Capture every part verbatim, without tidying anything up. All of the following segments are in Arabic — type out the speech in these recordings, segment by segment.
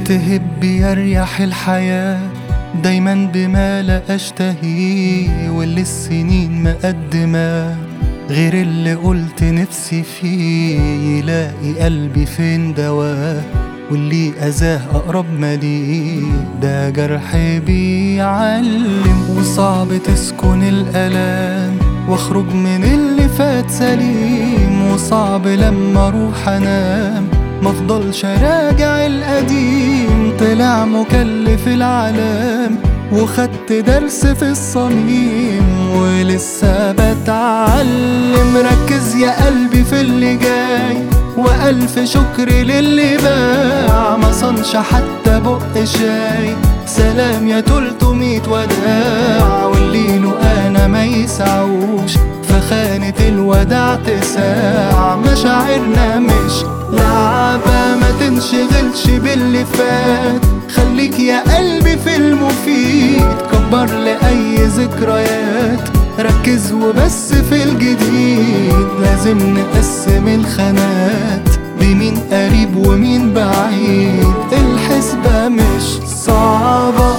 تهب يريح الحياة دايما بما لا أشتهيه، واللي السنين مقدمة غير اللي قلت نفسي فيه. يلاقي قلبي فين دواه، واللي أذاه أقرب ما ليه. ده جرح بيعلم، وصعب تسكن الألام واخرج من اللي فات سليم. وصعب لما اروح انام مفضلش راجع القديم. طلع مكلف العالم وخدت درس في الصميم، ولسه بتعلم. ركز يا قلبي في اللي جاي، وألف شكر للي باع ما صنش حتى بق شاي. سلام يا تلتمية وداع، واللي له أنا ما يسعوش فخانة الوداع تساع. مشاعرنا مش لعبة، ما تنشغلش باللي فات. خليك يا قلبي في المفيد، كبر لأي ذكريات. ركز وبس في الجديد، لازم نقسم الخانات بمين قريب ومين بعيد. الحسبة مش صعبة،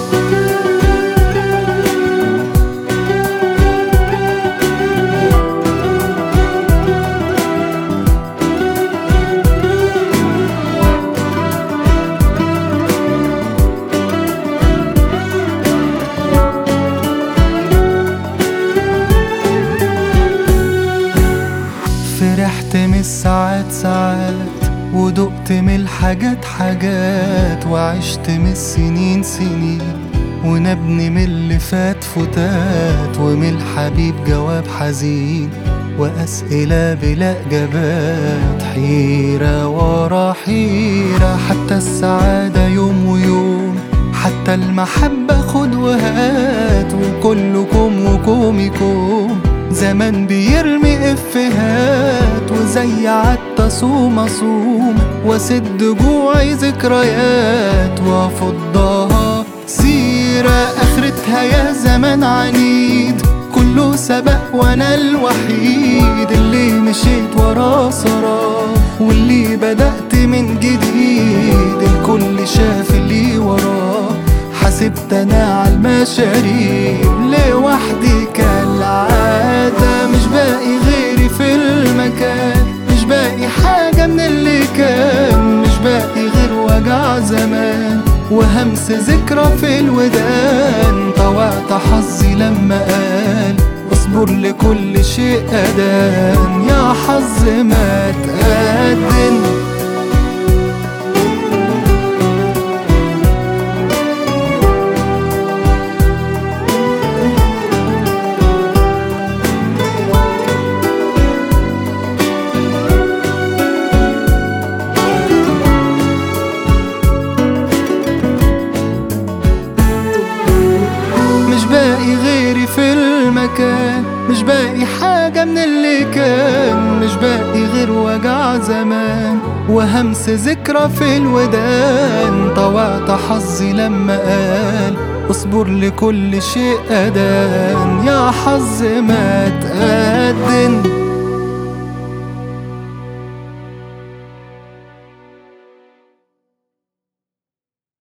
فرحت من الساعات ساعات، ودقت من الحاجات حاجات. وعشت من السنين سنين، ونبني من اللي فات فتات. ومن الحبيب جواب حزين، وأسئلة بلا إجابات. حيرة ورا حيرة، حتى السعادة يوم ويوم. حتى المحبة خد وهات، وكلكم وكومكم. زمان بيرمي افهات، وزي عدت اصوم اصوم واسد جوعي ذكريات. وافضها سيرة اخرتها يا زمان عنيد. كله سبق وانا الوحيد اللي مشيت وراه سراه، واللي بدأت من جديد. الكل شاف اللي وراه، حسبت انا على المشاريب لوحدي كالعادة. مش باقي غيري في المكان، مش باقي حاجة من اللي كان. مش باقي غير وجع زمان وهمس ذكرى في الودان. طوعت حظي لما قال اصبر لكل شيء أدان. يا حظ ما تقدم، مش باقي حاجة من اللي كان. مش باقي غير وجع زمان وهمس ذكرى في الودان. طوعت حظي لما قال اصبر لكل شيء أدان. يا حظ ما تقدم.